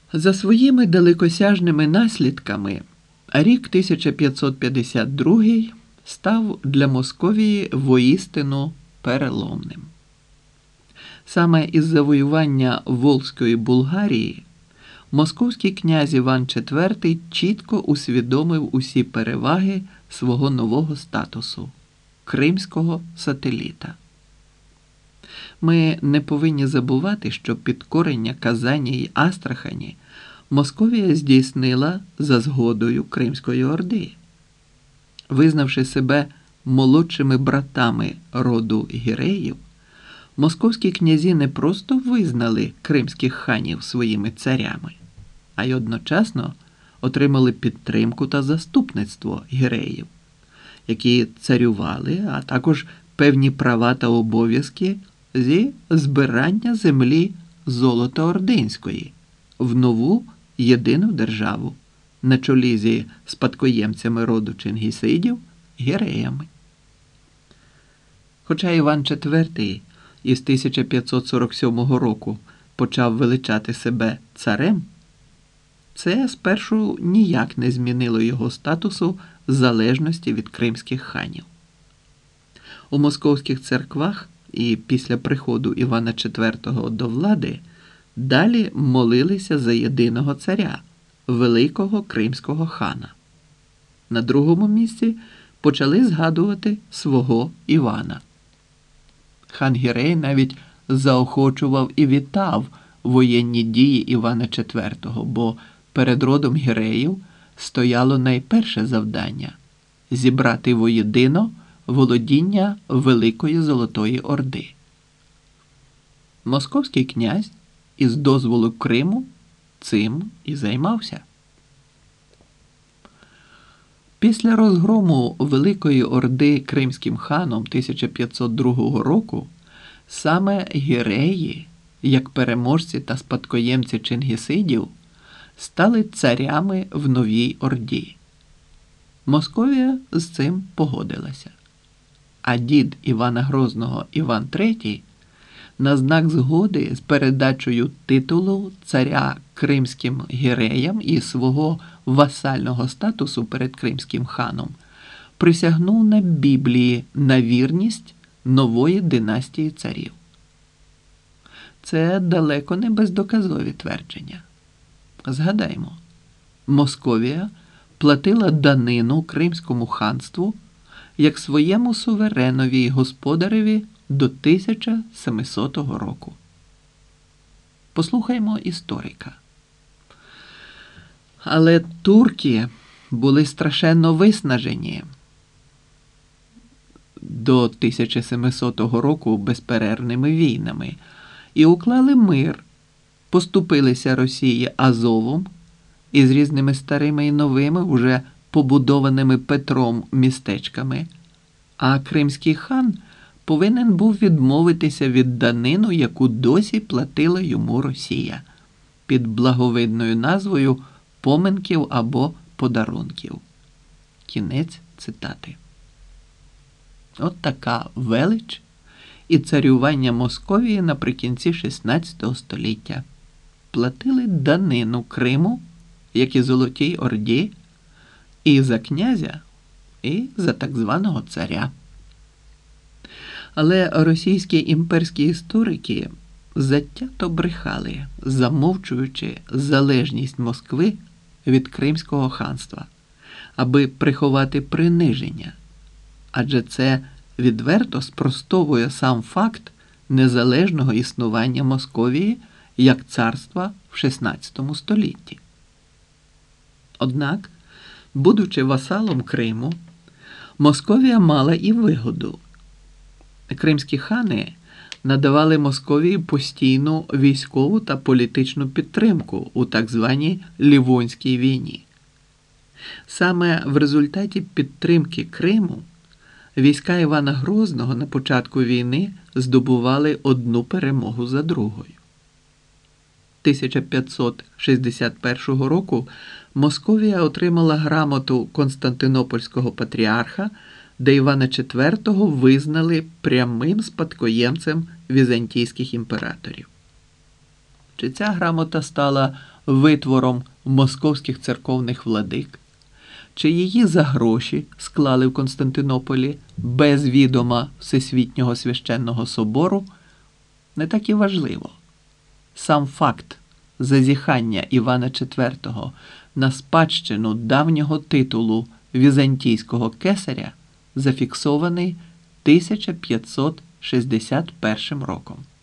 За своїми далекосяжними наслідками рік 1552 став для Московії воістину переломним. Саме із завоювання Волзької Булгарії московський князь Іван IV чітко усвідомив усі переваги свого нового статусу – кримського сателіта. Ми не повинні забувати, що підкорення Казані й Астрахані Московія здійснила за згодою Кримської Орди. Визнавши себе молодшими братами роду Гіреїв, московські князі не просто визнали кримських ханів своїми царями, а й одночасно отримали підтримку та заступництво Гіреїв, які царювали, а також певні права та обов'язки зі збирання землі Золотоординської в нову єдину державу на чолі зі спадкоємцями роду Чингісидів – Гіреями. Хоча Іван IV із 1547 року почав величати себе царем, це спершу ніяк не змінило його статусу залежності від кримських ханів. У московських церквах і після приходу Івана IV до влади далі молилися за єдиного царя, великого кримського хана. На другому місці почали згадувати свого Івана. Хан Гірей навіть заохочував і вітав воєнні дії Івана IV, бо перед родом Гіреїв стояло найперше завдання – зібрати воєдино володіння Великої Золотої Орди. Московський князь із дозволу Криму цим і займався. Після розгрому Великої Орди Кримським ханом 1502 року саме Гіреї, як переможці та спадкоємці Чингісидів, стали царями в Новій Орді. Московія з цим погодилася. А дід Івана Грозного Іван III на знак згоди з передачею титулу царя кримським гіреям і свого васального статусу перед кримським ханом присягнув на Біблії на вірність нової династії царів. Це далеко не бездоказові твердження. Згадаймо, Московія платила данину Кримському ханству як своєму суверенові й господареві до 1700 року. Послухаймо історика. Але турки були страшенно виснажені до 1700 року безперервними війнами і уклали мир, поступилися Росії Азовом із різними старими і новими, уже побудованими Петром містечками, а кримський хан повинен був відмовитися від данину, яку досі платила йому Росія, під благовидною назвою поминків або подарунків. Кінець цитати. От така велич і царювання Московії наприкінці XVI століття. Платили данину Криму, як і Золотій Орді, і за князя, і за так званого царя. Але російські імперські історики затято брехали, замовчуючи залежність Москви від Кримського ханства, аби приховати приниження, адже це відверто спростовує сам факт незалежного існування Московії як царства в XVI столітті. Однак, будучи васалом Криму, Московія мала і вигоду. Кримські хани надавали Московії постійну військову та політичну підтримку у так званій Лівонській війні. Саме в результаті підтримки Криму війська Івана Грозного на початку війни здобували одну перемогу за другою. 1561 року Московія отримала грамоту Константинопольського патріарха, де Івана IV визнали прямим спадкоємцем візантійських імператорів. чи ця грамота стала витвором московських церковних владик, чи її за гроші склали в Константинополі без відома Всесвітнього священного собору, не так і важливо. Сам факт зазіхання Івана IV на спадщину давнього титулу візантійського кесаря зафіксований 1561 роком.